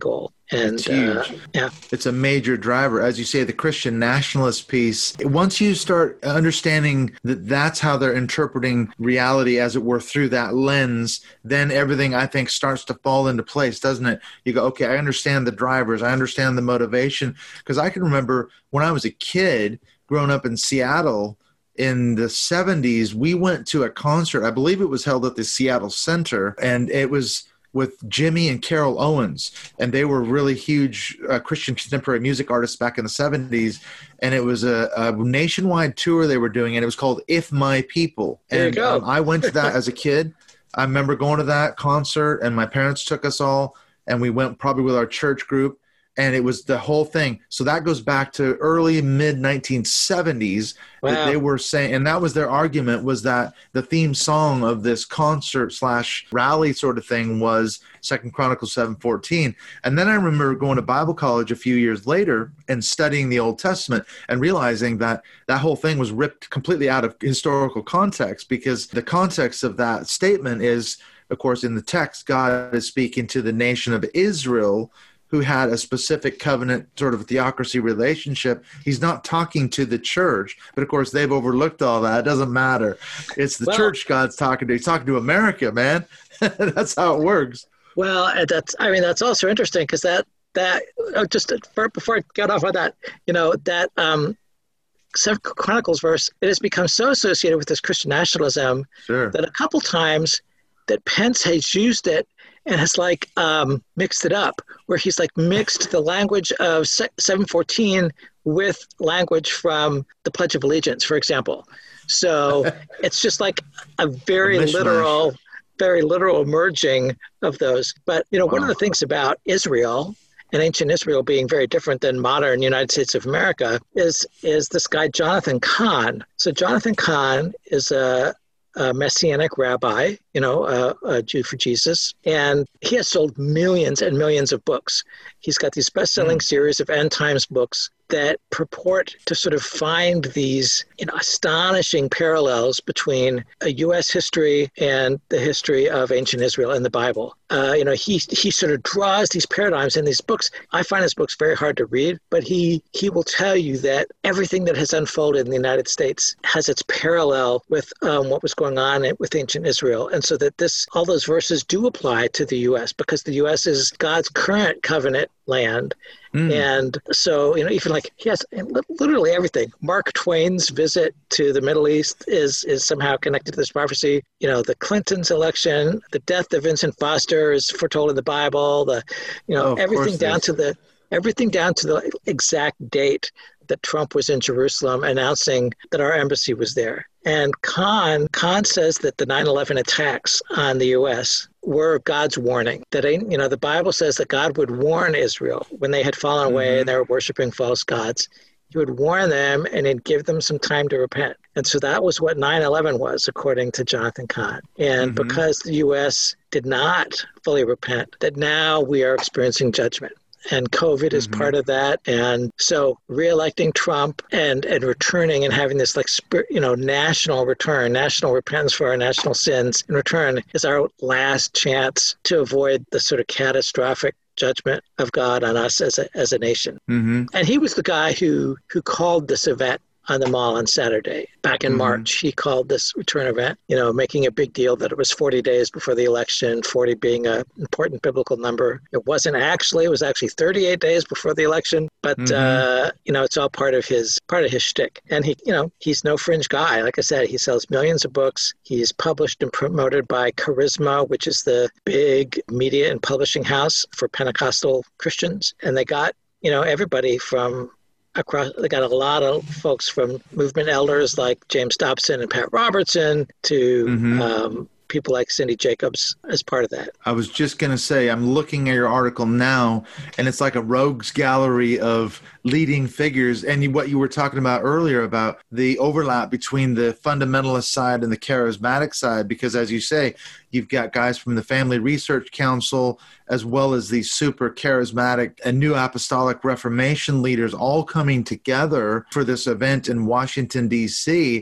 And it's huge. Uh, yeah, it's a major driver. As you say, the Christian nationalist piece, once you start understanding that that's how they're interpreting reality, as it were, through that lens, then everything, I think, starts to fall into place, doesn't it? You go, okay, I understand the drivers. I understand the motivation. Because I can remember when I was a kid growing up in Seattle in the seventies, we went to a concert. I believe it was held at the Seattle Center, and it was with Jimmy and Carol Owens, and they were really huge uh, Christian contemporary music artists back in the seventies, and it was a, a nationwide tour they were doing, and it was called If My People. There and you go. um, I went to that as a kid. I remember going to that concert, and my parents took us all, and we went probably with our church group, and it was the whole thing. So that goes back to early, mid nineteen seventies Wow. that they were saying, and that was their argument, was that the theme song of this concert slash rally sort of thing was Second Chronicles seven fourteen. And then I remember going to Bible college a few years later and studying the Old Testament and realizing that that whole thing was ripped completely out of historical context, because the context of that statement is, of course, in the text, God is speaking to the nation of Israel, who had a specific covenant sort of theocracy relationship. He's not talking to the church, but of course they've overlooked all that. It doesn't matter. It's the well, church God's talking to. He's talking to America, man. That's how it works. Well, that's, I mean, that's also interesting, because that, that oh, just before I get off on that, you know, that um, Second Chronicles verse, it has become so associated with this Christian nationalism Sure. that a couple times that Pence has used it and has like um, mixed it up, where he's like mixed the language of seven fourteen with language from the Pledge of Allegiance, for example. So it's just like a very a literal, very literal merging of those. But, you know, wow. one of the things about Israel and ancient Israel being very different than modern United States of America is, is this guy, Jonathan Cahn. So Jonathan Cahn is a, a Messianic rabbi, you know, a, a Jew for Jesus. And he has sold millions and millions of books. He's got these best-selling mm. series of end times books that purport to sort of find these, you know, astonishing parallels between a U S history and the history of ancient Israel in the Bible. Uh, you know, he he sort of draws these paradigms in these books. I find his books very hard to read, but he he will tell you that everything that has unfolded in the United States has its parallel with um, what was going on with ancient Israel, and so that this all those verses do apply to the U S because the U S is God's current covenant land. Mm. And so, you know, even like he has literally everything. Mark Twain's visit to the Middle East is is somehow connected to this prophecy. You know, the Clintons election, the death of Vincent Foster is foretold in the Bible. The, you know, oh, everything down to the everything down to the exact date that Trump was in Jerusalem announcing that our embassy was there. And Cahn, Cahn says that the nine eleven attacks on the U S were God's warning. That, you know, the Bible says that God would warn Israel when they had fallen away mm-hmm. and they were worshiping false gods. He would warn them and then give them some time to repent. And so that was what nine eleven was, according to Jonathan Cahn. And mm-hmm. because the U S did not fully repent, that now we are experiencing judgment. And COVID is mm-hmm. part of that. And so reelecting Trump and, and returning and having this like, you know, national return, national repentance for our national sins in return is our last chance to avoid the sort of catastrophic judgment of God on us as a, as a nation. Mm-hmm. And he was the guy who, who called this event on the Mall on Saturday. Back in mm-hmm. March, he called this return event, you know, making a big deal that it was forty days before the election, forty being an important biblical number. It wasn't actually, it was actually thirty-eight days before the election, but, mm-hmm. uh, you know, it's all part of his, part of his shtick. And he, you know, he's no fringe guy. Like I said, he sells millions of books. He's published and promoted by Charisma, which is the big media and publishing house for Pentecostal Christians. And they got, you know, everybody from across, they got a lot of folks from movement elders like James Dobson and Pat Robertson to mm-hmm. um, people like Cindy Jacobs as part of that. I was just going to say, I'm looking at your article now, and it's like a rogues gallery of leading figures. And you, what you were talking about earlier about the overlap between the fundamentalist side and the charismatic side, because as you say, you've got guys from the Family Research Council, as well as these super charismatic and New Apostolic Reformation leaders all coming together for this event in Washington, D C.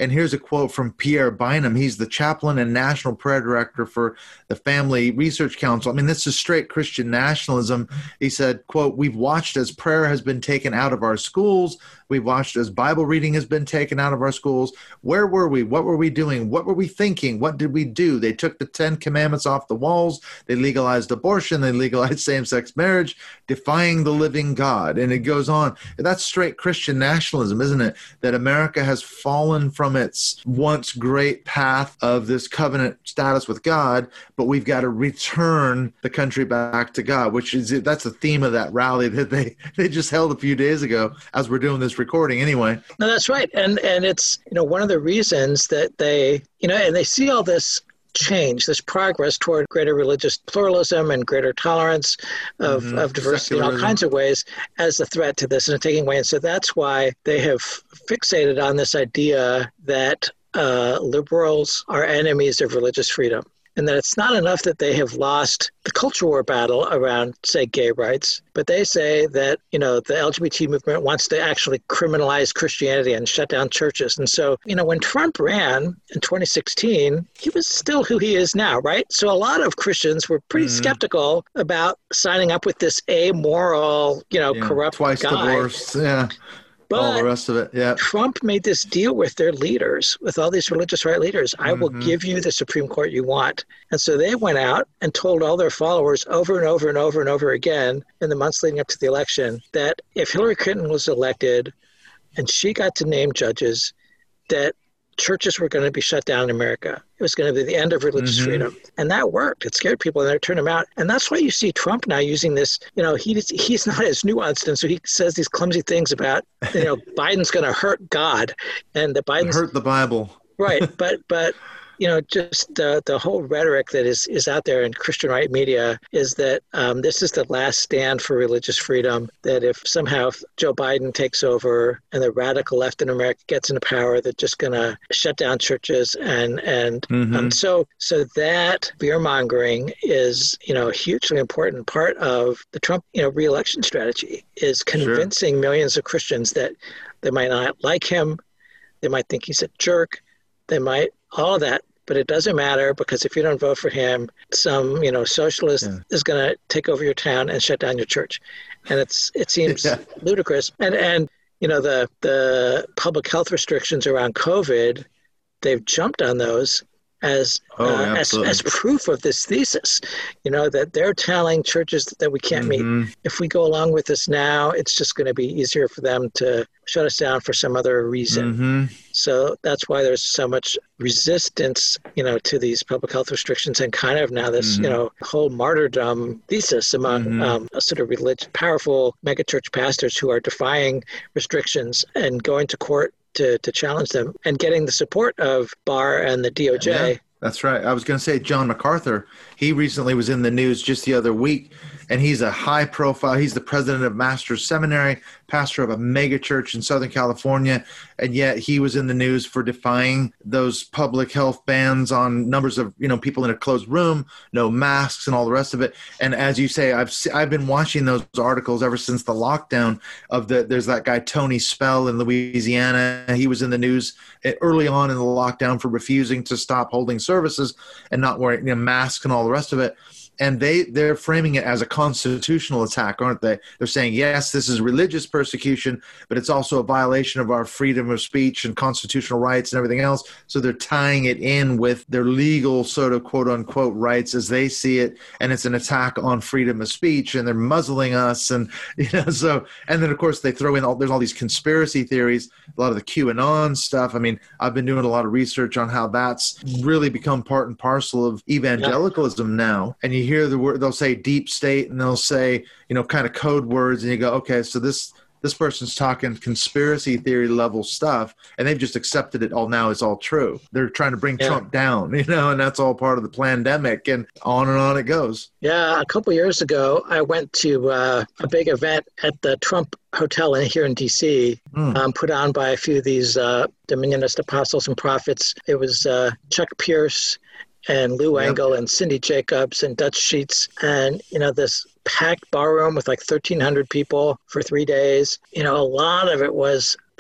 And here's a quote from Pierre Bynum. He's the chaplain and national prayer director for the Family Research Council. I mean, this is straight Christian nationalism. He said, quote, "We've watched as prayer has been taken out of our schools. We've watched as Bible reading has been taken out of our schools. Where were we? What were we doing? What were we thinking? What did we do? They took the Ten Commandments off the walls. They legalized abortion. They legalized same-sex marriage, defying the living God." And it goes on. That's straight Christian nationalism, isn't it? That America has fallen from its once great path of this covenant status with God, but we've got to return the country back to God, which is, that's the theme of that rally that they, they just held a few days ago as we're doing this recording anyway. No, that's right. And and it's, you know, one of the reasons that they, you know, and they see all this change, this progress toward greater religious pluralism and greater tolerance of, mm-hmm. of diversity in all kinds of ways as a threat to this and taking away. And so that's why they have fixated on this idea that uh, liberals are enemies of religious freedom. And that it's not enough that they have lost the culture war battle around, say, gay rights, but they say that, you know, the L G B T movement wants to actually criminalize Christianity and shut down churches. And so, you know, when Trump ran in twenty sixteen, he was still who he is now, right? So a lot of Christians were pretty mm. skeptical about signing up with this amoral, you know, yeah, corrupt twice guy. divorced, yeah. But all the rest of it, yeah. Trump made this deal with their leaders, with all these religious right leaders. I mm-hmm. will give you the Supreme Court you want. And so they went out and told all their followers over and over and over and over again in the months leading up to the election that if Hillary Clinton was elected and she got to name judges, that churches were going to be shut down in America. It was going to be the end of religious mm-hmm. freedom. And that worked. It scared people and they turned them out. And that's why you see Trump now using this, you know, he he's not as nuanced. And so he says these clumsy things about, you know, Biden's going to hurt God and the Biden's hurt the Bible. Right. But, but, you know, just uh, the whole rhetoric that is, is out there in Christian right media is that um, this is the last stand for religious freedom, that if somehow Joe Biden takes over and the radical left in America gets into power, they're just going to shut down churches. And, and mm-hmm. um, so so that fear-mongering is, you know, a hugely important part of the Trump, you know, re-election strategy, is convincing sure. millions of Christians that they might not like him, they might think he's a jerk, they might, all of that. But it doesn't matter, because if you don't vote for him, some, you know, socialist yeah. is going to take over your town and shut down your church. And it's it seems yeah. ludicrous. And, and you know, the the public health restrictions around COVID, they've jumped on those as, oh, uh, as as proof of this thesis, you know, that they're telling churches that we can't mm-hmm. meet. If we go along with this now, it's just going to be easier for them to shut us down for some other reason. Mm-hmm. So that's why there's so much resistance, you know, to these public health restrictions, and kind of now this, mm-hmm. you know, whole martyrdom thesis among mm-hmm. um, a sort of religious, powerful megachurch pastors who are defying restrictions and going to court to, to challenge them and getting the support of Barr and the D O J. Yeah, that's right. I was going to say John MacArthur. He recently was in the news just the other week, and he's a high profile. He's the president of Masters Seminary, pastor of a mega church in Southern California, and yet he was in the news for defying those public health bans on numbers of, you know, people in a closed room, no masks and all the rest of it. And as you say, I've I've been watching those articles ever since the lockdown of the, there's that guy Tony Spell in Louisiana. He was in the news early on in the lockdown for refusing to stop holding services and not wearing, you know, masks and all the rest of it. And they, they're framing it as a constitutional attack, aren't they? They're saying, yes, this is religious persecution, but it's also a violation of our freedom of speech and constitutional rights and everything else. So they're tying it in with their legal sort of quote unquote rights as they see it. And it's an attack on freedom of speech, and they're muzzling us. And, you know, so, and then of course they throw in all, there's all these conspiracy theories, a lot of the QAnon stuff. I mean, I've been doing a lot of research on how that's really become part and parcel of evangelicalism yeah. now. And you hear the word, they'll say deep state, and they'll say, you know, kind of code words, and you go, okay, so this this person's talking conspiracy theory level stuff, and they've just accepted it all now is all true. They're trying to bring yeah. Trump down, you know, and that's all part of the pandemic, and on and on it goes. Yeah, a couple of years ago, I went to uh, a big event at the Trump Hotel in, here in D C, mm. um, put on by a few of these uh, Dominionist apostles and prophets. It was uh, Chuck Pierce and Lou yep. Engle and Cindy Jacobs and Dutch Sheets, and, you know, this packed bar room with like thirteen hundred people for three days. You know, a lot of it was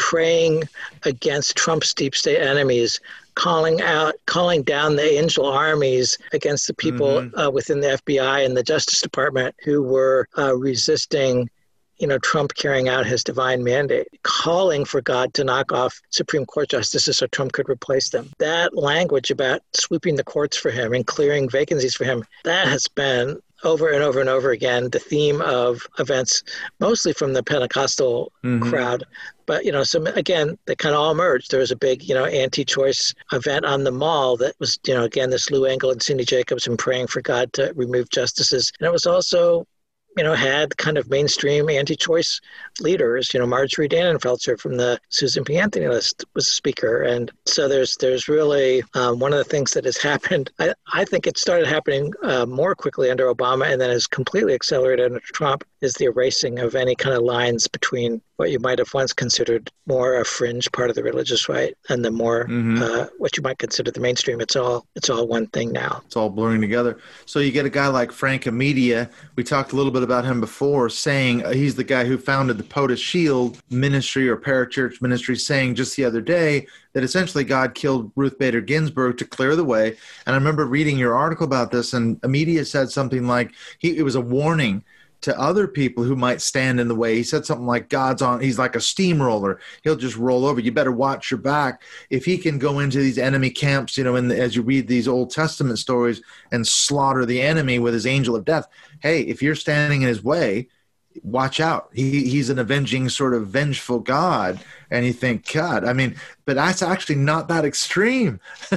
praying against Trump's deep state enemies, calling out, calling down the angel armies against the people mm-hmm. uh, within the F B I and the Justice Department who were uh, resisting, you know, Trump carrying out his divine mandate, calling for God to knock off Supreme Court justices so Trump could replace them. That language about sweeping the courts for him and clearing vacancies for him, that has been over and over and over again the theme of events, mostly from the Pentecostal mm-hmm. crowd. But, you know, so again, they kind of all merged. There was a big, you know, anti-choice event on the Mall that was, you know, again, this Lou Engle and Cindy Jacobs and praying for God to remove justices. And it was also, you know, had kind of mainstream anti-choice leaders. You know, Marjorie Dannenfelser from the Susan B. Anthony list was a speaker. And so there's there's really um, one of the things that has happened. I, I think it started happening uh, more quickly under Obama and then has completely accelerated under Trump, is the erasing of any kind of lines between what you might have once considered more a fringe part of the religious right and the more mm-hmm. uh, what you might consider the mainstream. It's all it's all one thing now. It's all blurring together. So you get a guy like Frank Amedia. We talked a little bit about him before, saying uh, he's the guy who founded the POTUS Shield ministry or parachurch ministry, saying just the other day that essentially God killed Ruth Bader Ginsburg to clear the way. And I remember reading your article about this, and Amedia said something like he, it was a warning to other people who might stand in the way. He said something like, God's on, he's like a steamroller. He'll just roll over. You better watch your back. If he can go into these enemy camps, you know, in the, as you read these Old Testament stories and slaughter the enemy with his angel of death, hey, if you're standing in his way, watch out. He He's an avenging, sort of vengeful God. And you think, God, I mean, but that's actually not that extreme.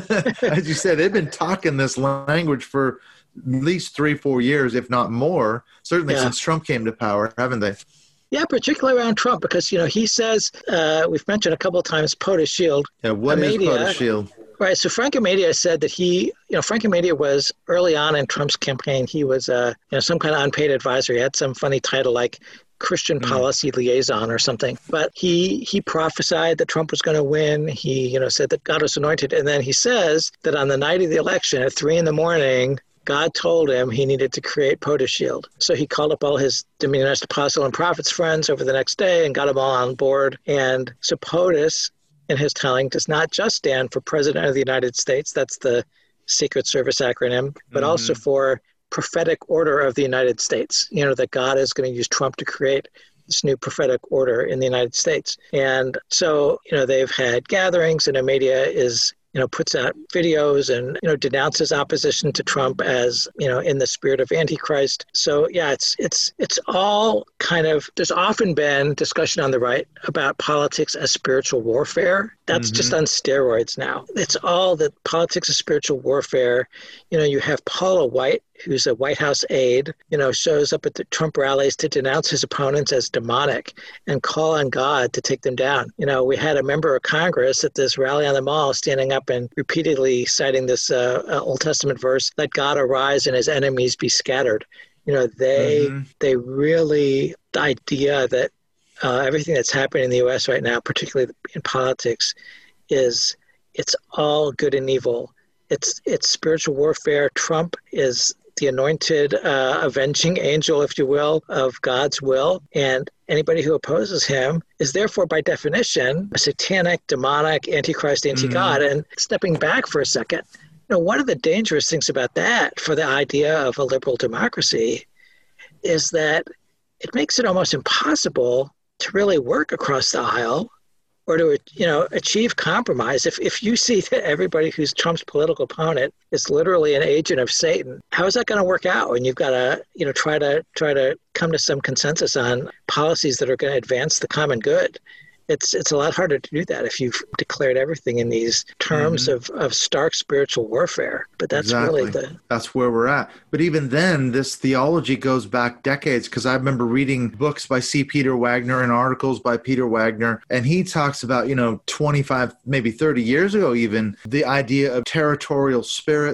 As you said, they've been talking this language for at least three, four years, if not more, certainly yeah. since Trump came to power, haven't they? Yeah, particularly around Trump, because, you know, he says, uh, we've mentioned a couple of times, POTUS Shield. Yeah, what Amedia, is POTUS Shield? Right, so Frank Amedia said that he, you know, Frank Amedia was early on in Trump's campaign, he was, uh, you know, some kind of unpaid advisor. He had some funny title like Christian Policy mm. Liaison or something. But he he prophesied that Trump was going to win. He, you know, said that God was anointed. And then he says that on the night of the election at three in the morning, God told him he needed to create POTUS Shield. So he called up all his Dominionist Apostle and Prophets friends over the next day and got them all on board. And so POTUS, in his telling, does not just stand for President of the United States. That's the Secret Service acronym, but mm-hmm. also for Prophetic Order of the United States. You know, that God is going to use Trump to create this new prophetic order in the United States. And so, you know, they've had gatherings, and Amedia is, you know, puts out videos and, you know, denounces opposition to Trump as, you know, in the spirit of Antichrist. So, yeah, it's it's it's all kind of, there's often been discussion on the right about politics as spiritual warfare. That's mm-hmm. just on steroids now. It's all that politics is spiritual warfare. You know, you have Paula White, who's a White House aide, you know, shows up at the Trump rallies to denounce his opponents as demonic and call on God to take them down. You know, we had a member of Congress at this rally on the Mall standing up and repeatedly citing this uh, uh, Old Testament verse, let God arise and his enemies be scattered. You know, they mm-hmm. they really, the idea that uh, everything that's happening in the U S right now, particularly in politics, is it's all good and evil. It's it's spiritual warfare. Trump is the anointed, uh, avenging angel, if you will, of God's will. And anybody who opposes him is therefore, by definition, a satanic, demonic, antichrist, anti-God. Mm-hmm. And stepping back for a second, you know, one of the dangerous things about that for the idea of a liberal democracy is that it makes it almost impossible to really work across the aisle or to, you know, achieve compromise. If if you see that everybody who's Trump's political opponent is literally an agent of Satan, how is that going to work out? And you've got to, you know, try to try to come to some consensus on policies that are going to advance the common good. It's it's a lot harder to do that if you've declared everything in these terms mm-hmm. of, of stark spiritual warfare. But that's exactly. really the... That's where we're at. But even then, this theology goes back decades, because I remember reading books by C. Peter Wagner and articles by Peter Wagner, and he talks about, you know, twenty-five, maybe thirty years ago even, the idea of territorial spirits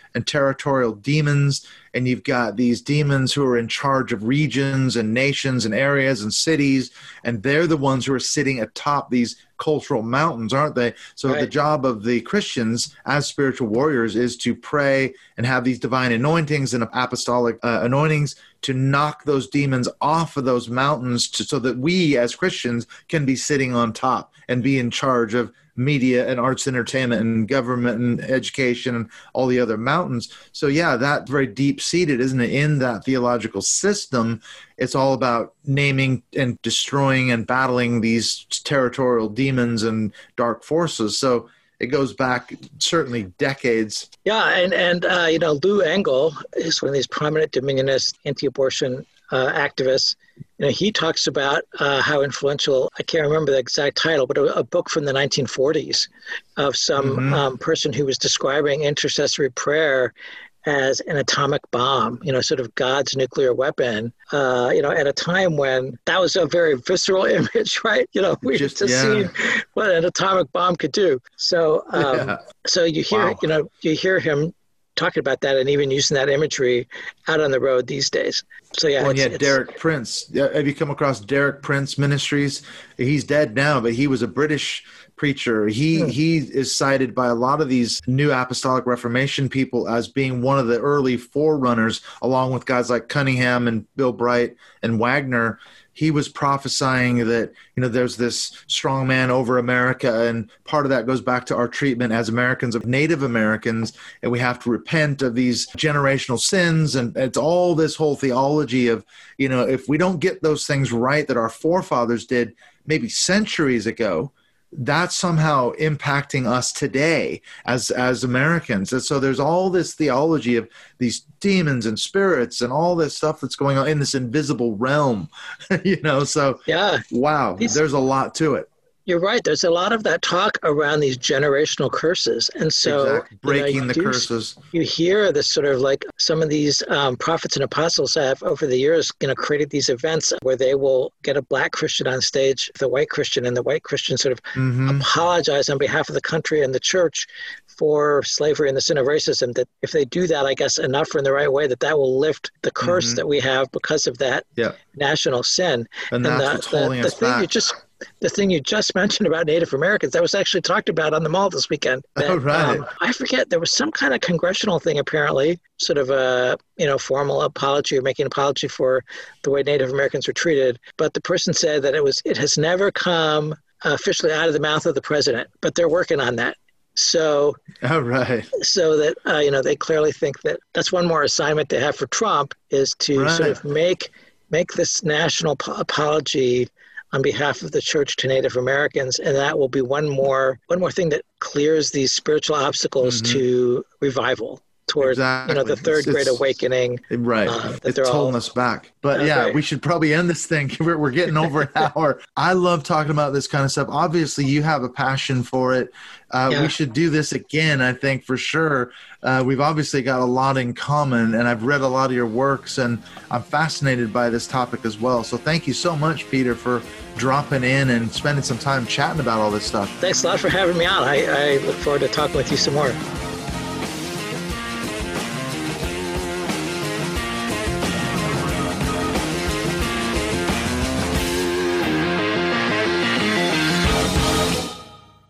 and territorial demons, and you've got these demons who are in charge of regions and nations and areas and cities, and they're the ones who are sitting atop these cultural mountains, aren't they? So right. The job of the Christians as spiritual warriors is to pray and have these divine anointings and apostolic uh, anointings to knock those demons off of those mountains to, so that we as Christians can be sitting on top and be in charge of media and arts, entertainment and government and education and all the other mountains. So yeah, that's very deep seated, isn't it? In that theological system, it's all about naming and destroying and battling these territorial demons and dark forces. So it goes back certainly decades. Yeah, and, and uh, you know, Lou Engle is one of these prominent dominionist anti-abortion uh, activists. You know, he talks about uh, how influential, I can't remember the exact title, but a, a book from the nineteen forties of some mm-hmm. um, person who was describing intercessory prayer as an atomic bomb, you know, sort of God's nuclear weapon, uh, you know, at a time when that was a very visceral image, right? You know, we just, just yeah. seen what an atomic bomb could do. So, um, yeah. so you hear, wow. you know, you hear him talking about that and even using that imagery out on the road these days. So yeah, well, it's, yeah, it's, Derek Prince. Have you come across Derek Prince Ministries? He's dead now, but he was a British preacher. He hmm. he is cited by a lot of these New Apostolic Reformation people as being one of the early forerunners, along with guys like Cunningham and Bill Bright and Wagner. He was prophesying that, you know, there's this strong man over America, and part of that goes back to our treatment as Americans of Native Americans, and we have to repent of these generational sins, and it's all this whole theology of, you know, if we don't get those things right that our forefathers did maybe centuries ago, that's somehow impacting us today as as Americans. And so there's all this theology of these demons and spirits and all this stuff that's going on in this invisible realm, you know, so yeah, wow, These, there's a lot to it. You're right. There's a lot of that talk around these generational curses. And so exactly. breaking you know, you the do, curses. You hear this sort of like some of these um, prophets and apostles have over the years, you know, created these events where they will get a black Christian on stage, the white Christian, and the white Christian sort of mm-hmm. apologize on behalf of the country and the church for slavery and the sin of racism, that if they do that, I guess, enough or in the right way, that that will lift the curse mm-hmm. that we have because of that yeah. national sin. And, and that's the, what's holding the, us the thing back. You just, the thing you just mentioned about Native Americans, that was actually talked about on the Mall this weekend. That, oh, right. Um, I forget, there was some kind of congressional thing apparently, sort of a, you know, formal apology or making an apology for the way Native Americans were treated. But the person said that it was, it has never come officially out of the mouth of the president, but they're working on that. So, oh, right. so that, uh, you know, they clearly think that that's one more assignment they have for Trump, is to right. sort of make, make this national po- apology on behalf of the church to Native Americans, and that will be one more one more thing that clears these spiritual obstacles mm-hmm. to revival, toward exactly. you know, the third it's, great it's, awakening. Right, uh, it's holding all, us back. But uh, yeah, right. we should probably end this thing. We're, we're getting over an hour. I love talking about this kind of stuff. Obviously, you have a passion for it. Uh, yeah. We should do this again, I think, for sure. Uh, we've obviously got a lot in common, and I've read a lot of your works, and I'm fascinated by this topic as well. So thank you so much, Peter, for dropping in and spending some time chatting about all this stuff. Thanks a lot for having me on. I, I look forward to talking with you some more.